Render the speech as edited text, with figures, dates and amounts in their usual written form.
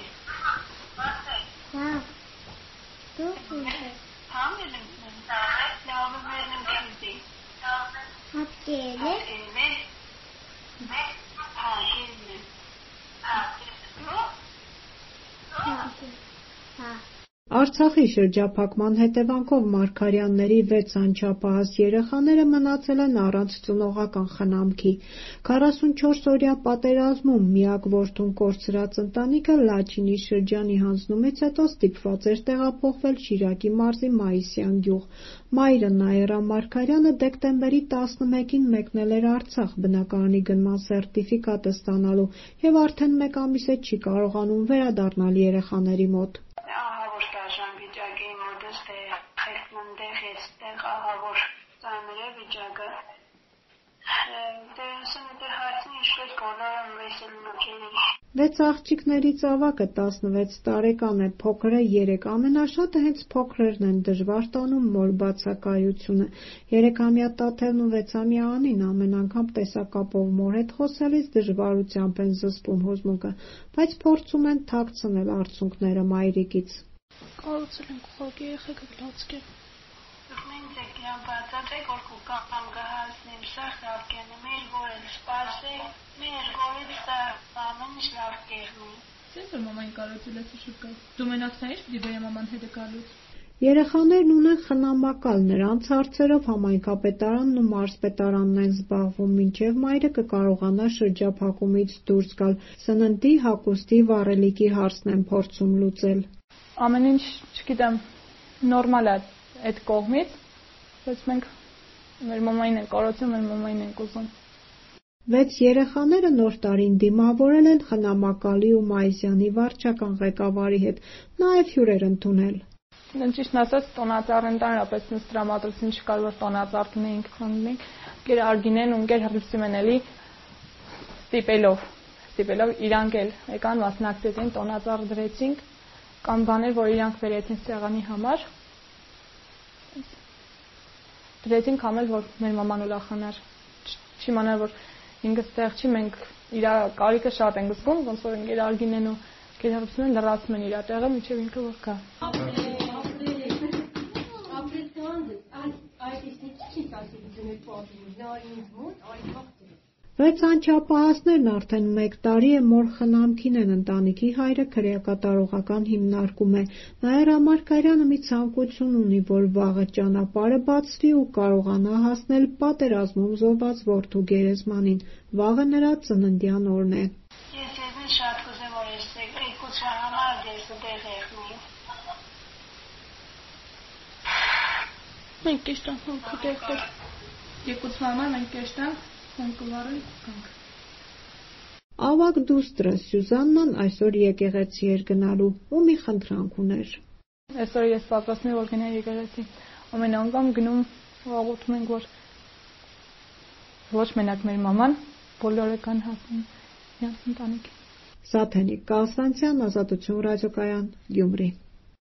Wow. Արցախի շրջափակման հետևանքով Մարգարյանների 6 անչափահաս երեխաները մնացել են առանց ծնողական խնամքի։ 44-օրյա պատերազմում միակ որդուն կորցրած ընտանիքը Լաչինի շրջանի հանձնումից հետո ստիպված էր տեղափոխվել Շիրակի մարզի Մայիսյան գյուղ։ Մայրը Նաիրա Մարգարյանը դեկտեմբերի 11-ին մեկնել էր Արցախ բնակարանի գնման սերտիֆիկատը ստանալու և արդեն 1 ամիս է չի կարողանում վերադառնալ երեխաների մոտ։ Վեց աղջիկներից ավագը 16 տարեկան է, փոքրը 3, ամենաշատը հենց փոքրերն են դժվար տանում մոր բացակայությունը։ 3-ամյա Տաթևն ու 6-ամյա Անին ամեն անգամ տեսակապով մոր հետ խոսելիս դժվարությամբ են զսպում հուզմունքը, բայց փորձում են թաքցնել արցունքները մայրիկից։ Կարծել ենք ուղղակի եղեք լացկեր։ Սենց որ մամային կարոտել ես շուկա։ Դու մենակն ես պիտի բերեմ մաման հետը գալուց։ Երեխաներն ունեն խնամակալ, նրանց հարցերով համայնքապետարանն ու մարզպետարանն են զբաղվում, մինչև մայրը կկարողանա շրջափակումից դուրս գալ։ Սննդի, հագուստի, վառելիքի հարցն են փորձում լուծել։ Ամեն ինչ, չգիտեմ, նորմալ է այդ կողմից, բայց մենք մեր մամային ենք կարոտում, մեր մամային ենք ուզում։ 6 երեխաները նոր տարին դիմավորել են Խնամակալի ու Մայիսյանի վարչական ղեկավարի հետ, նաև հյուրեր ընդունել։ Ճիշտն ասած, տոնածառ ընդհանրապես ինձ տրամադրություն չկար, որ տոնածառ տնեինք խնդրենք։ Գեր Արգինեն ու գեր Հռիփսիմեն էլի ստիպելով իրանք էլ եկան մասնակցեցին, տոնածառ դրեցինք, կամ բաներ, որ իրանք վերեցին սեղանի համար։ Դրեցինք համել, որ մեր մաման ուրախանար։ Չիմանար, որ ինքս տեղ չի, մենք իր կարիքը շատ ենք զգում, ոնց որ ընկեր Արգինեն ու ընկեր Հռիփսիմեն լրացում են իր տեղը, մինչև ինքը որ գա։ Վեց անչափահասներն արդեն 1 տարի է մոր խնամքին են, ընտանիքի հայրը քրեակատարողական հիմնարկում է։ Նաիրա Մարգարյանը մի ցանկություն ունի, որ վաղը ճանապարհը բացվի ու կարողանա հասնել պատերազմում զոհված որդու գերեզմանին։ Վաղը նրա ծննդյան օրն է։ Ես շատ կուզեմ, որ ես եկուցը համար ես դեղ եղնի։ Մենք կեշտանք հոնքը դեղտեր։ Եկուցը համար մենք կեշտանք, հոնքը վարել կանք։ Ավագ դուստրը Սյուզաննան այսօր եկեղեցի էր գնալու ու մի խնդրանք ուներ։ Այսօր ես պատրաստում եմ որ գնալ եկեղեցի։ Ամեն անգամ գնում աղոթում ենք, որ ոչ մենակ մեր մաման, բոլորը կան հասնում իրենց ընտանիքին։ Սաթենիկ Կալստանցյան, Ազատություն ռադիոկայան, Գյումրի։